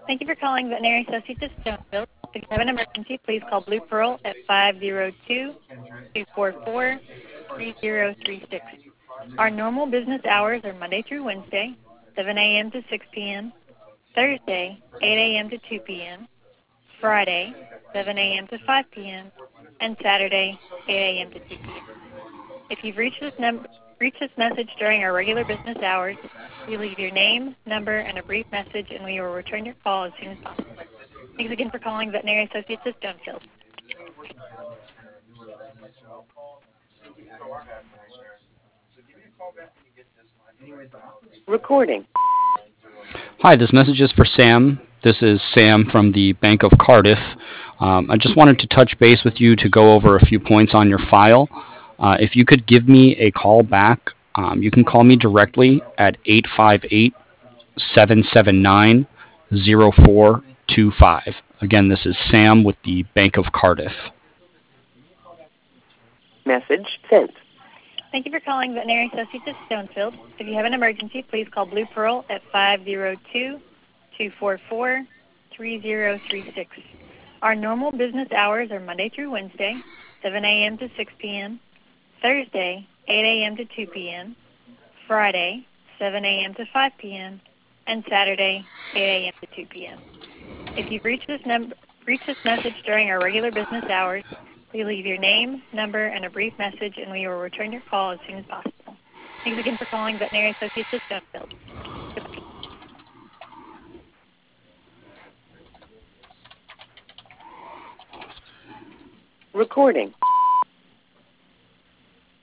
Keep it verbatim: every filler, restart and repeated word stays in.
Thank you for calling Veterinary Associates of Stoneville. If you have an emergency, please call Blue Pearl at five zero two, two four four, three zero three six. Our normal business hours are Monday through Wednesday, seven a m to six p m, Thursday, eight a m to two p m, Friday, seven a m to five p m, and Saturday, eight a m to two p m. If you've reached this, num- reached this message during our regular business hours, you leave your name, number, and a brief message, and we will return your call as soon as possible. Thanks again for calling Veterinary Associates of Stonefield. Recording. Hi, this message is for Sam. This is Sam from the Bank of Cardiff. Um, I just wanted to touch base with you to go over a few points on your file. Uh, if you could give me a call back, um, you can call me directly at eight five eight, seven seven nine, zero four two five. Again, this is Sam with the Bank of Cardiff. Message sent. Thank you for calling Veterinary Associates of Stonefield. If you have an emergency, please call Blue Pearl at five zero two, two four four, three zero three six. Our normal business hours are Monday through Wednesday, seven a m to six p m, Thursday, eight a m to two p m, Friday, seven a m to five p m, and Saturday, eight a m to two p m. If you've reached this number, reached this message during our regular business hours, please leave your name, number, and a brief message, and we will return your call as soon as possible. Thanks again for calling Veterinary Associates of Stonefield. Recording.